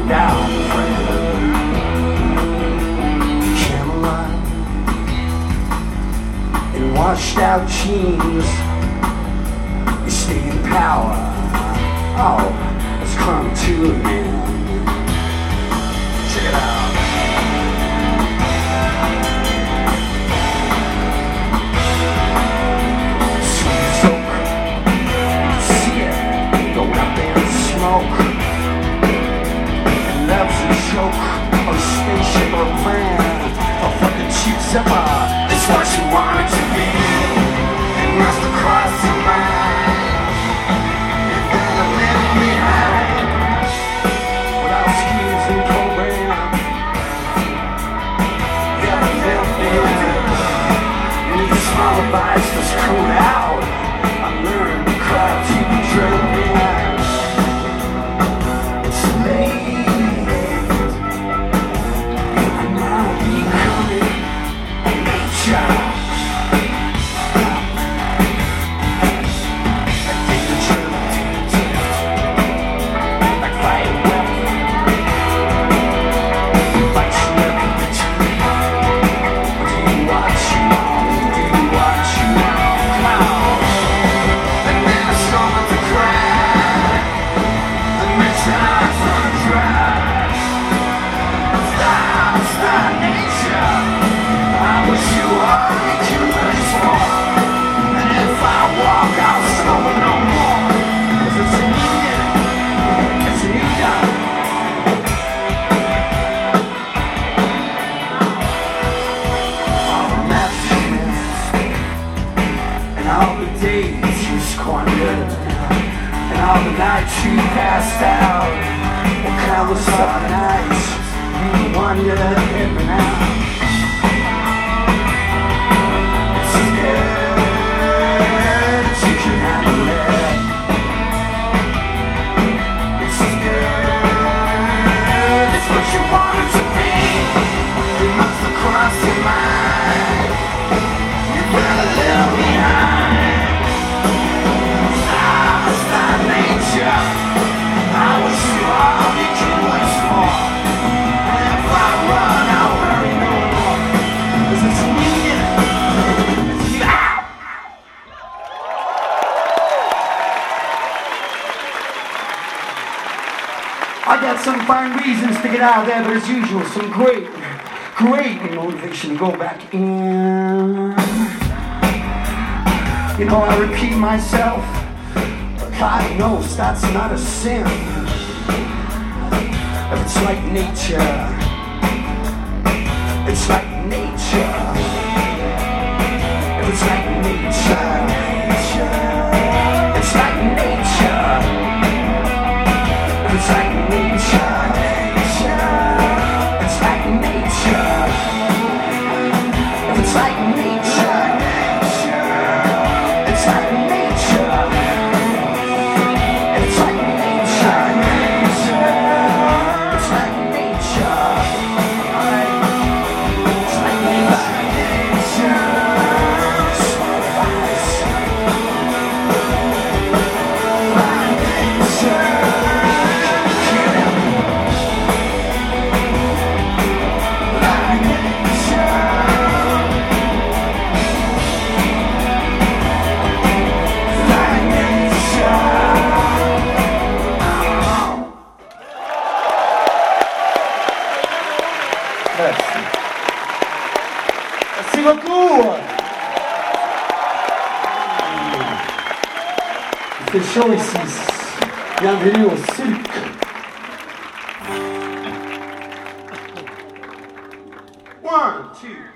down, friend. Camelot in washed out jeans, you stay in power. Oh, it's come to an end. Check it out. Spaceship or plan, a fucking cheap zipper. It's what you want it to be. It must have crossed your mind. You're gonna live behind without schemes and program. You gotta live behind. You need a small device that's cool out. I learned to cry to be driven behind. It's late. And all the nights you passed out, what kind of summer nights you wonder every now. It's good, you can handle it. It's good, it's what you want it to be. You must have crossed your mind. You better live behind. I wish you all you can wish for. And if I run, I'll worry no more. 'Cause it's needed. It's out. I got some fine reasons to get out of there, but as usual, some great motivation to go back in. You know, I repeat myself. God knows that's not a sin. If it's like nature, it's like nature. If it's like nature, it's like nature. If it's like nature, it's like nature. If it's like nature, it's like nature. Merci beaucoup. Il fait chaud ici. Bienvenue au cirque. One, two.